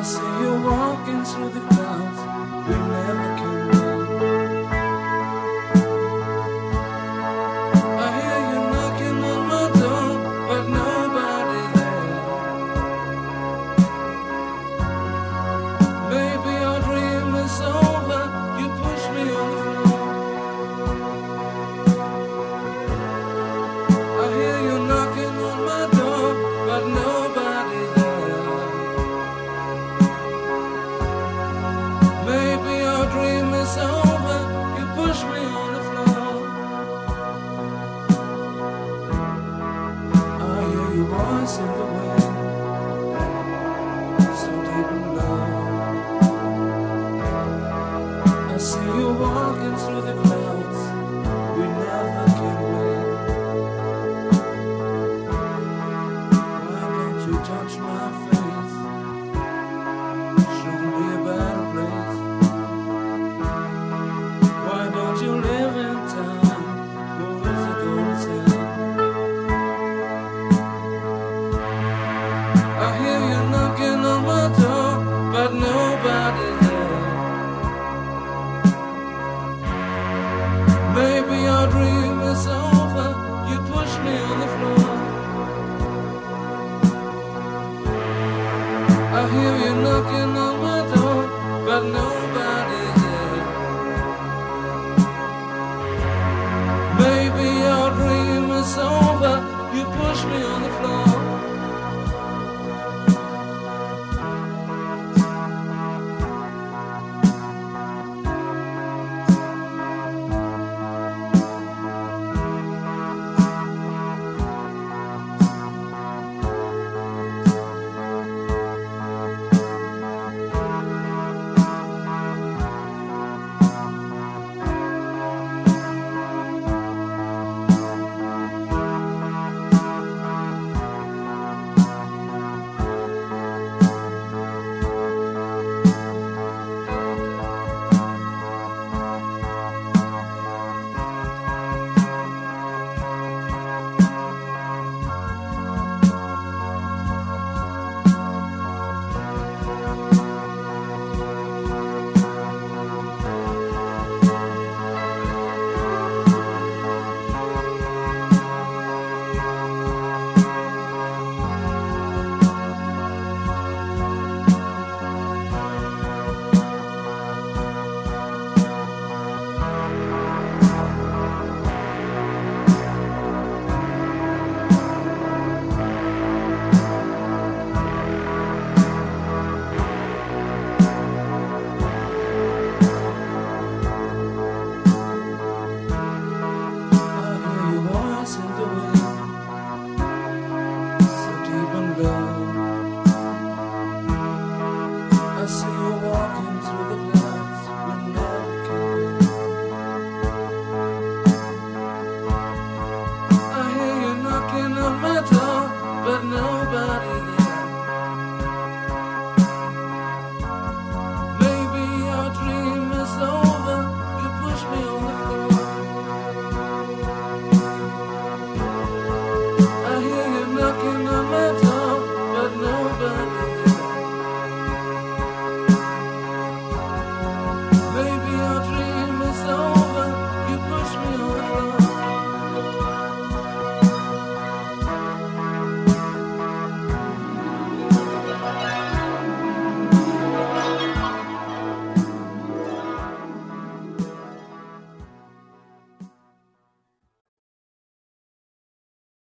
see you walking through the clouds. We never can win. I hear you knocking on my door, but nobody there. Maybe our dream is over. You push me on the floor. I hear you knocking on my door, but nobody there. Maybe our dream is over. You push me on the floor. I hear your voice in the wind, so deep and low. I see you walking through the clouds. We never can win. Why don't you touch my face? Show me a better place. Why don't you live in town? Who is it gonna tell? I hear you knocking on my door, but nobody's there. Maybe our dream is over. You push me on the floor. I hear you knocking on my door, but nobody's there. Maybe our dream is over. You push me on the floor. I see you walking through the clouds. We never can win. I hear you knocking on my door, but nobody there.